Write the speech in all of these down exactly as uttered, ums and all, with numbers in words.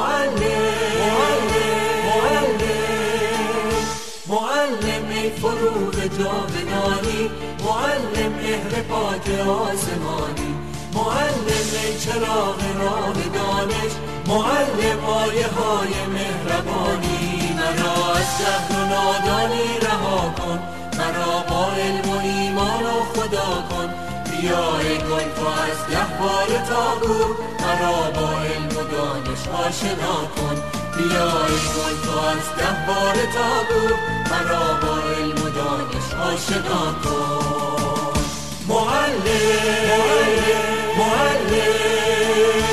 معلم ای فروغ جاودانی، معلم مهر پاک آسمانی، معلم ای چراغ راه دانش، معلم آیه های مهربانی. مرا از جهل و نادانی رها کن، مرا با علم و ایمان و خدا کن. بیا ای گل تو از گهواره تا گور، مرا با علم و دانش آشنا کن. بیا ای گل تو از گهواره تا گور، مرا با علم و دانش آشنا کن. معلم معلم معلم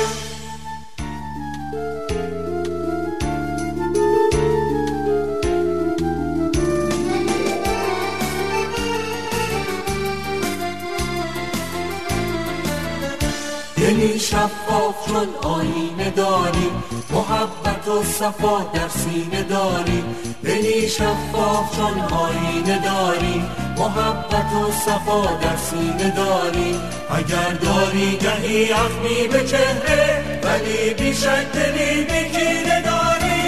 دلی شفاف چون آینه داری، محبت و صفا در سینه داری. دلی شفاف چون آینه داری، محبت و صفا در سینه داری. اگر داری گهی اخمی به چهره، ولی بیشک دلی به کینه داری.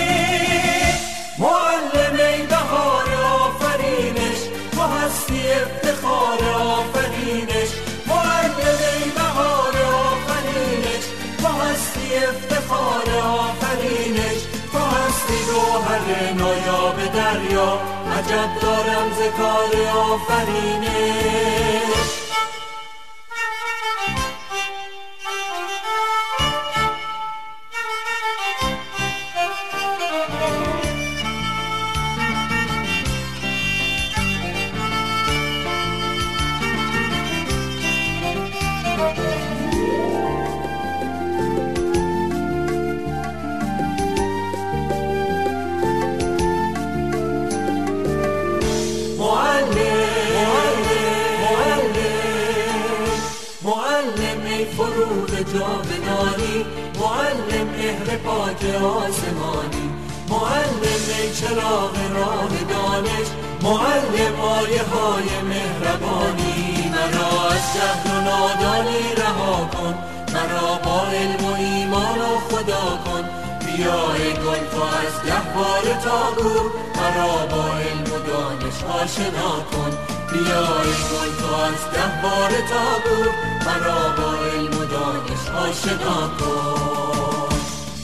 معلم ای بهار آفرینش، تو هستی افتخار آفرینش. معلم ای بهار آفرینش، تو هستی افتخار آفرینش. تو هستی گوهر نایاب دریا، عجب دارم ز کار آفرینش. معلم ای فروغ جاودانی، معلم مهر پاک آسمانی، معلم ای چراغ راه دانش، معلم آیه های مهربانی. مرا از جهل و نادانی رها کن، مرا با علم و ایمان و خدا کن. بیا ای گل تو از گهواره تا گور، مرا با علم و دانش آشنا کن. بیا ای گل تو از گهواره تا گور، مرا با علم و دانش آشنا کن.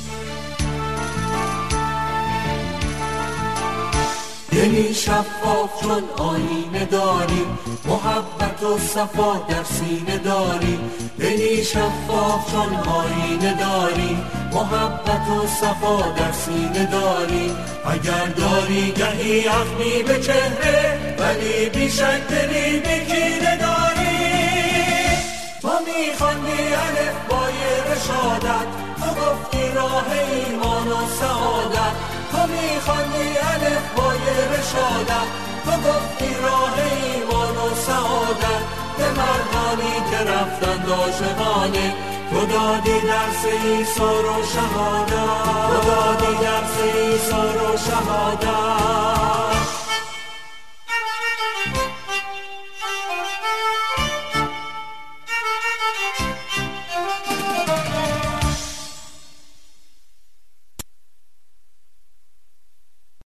دلی شفاف چون آینه داری، محبت و صفا در سینه داری. دلی شفاف چون آینه داری، محبت و صفا در سینه داری. اگر داری گهی اخمی به چهره، ولی بیشک دلی به کینه داری. تو میخواندی الف بای رشادت، تو گفتی راه ایمان و سعادت. تو میخواندی الف بای رشادت، تو گفتی راه ایمان و سعادت. به مردانی که رفتند عاشقانه، تو دادی درس ایثار و شهادت. تو دادی درس ایثار و شهادت.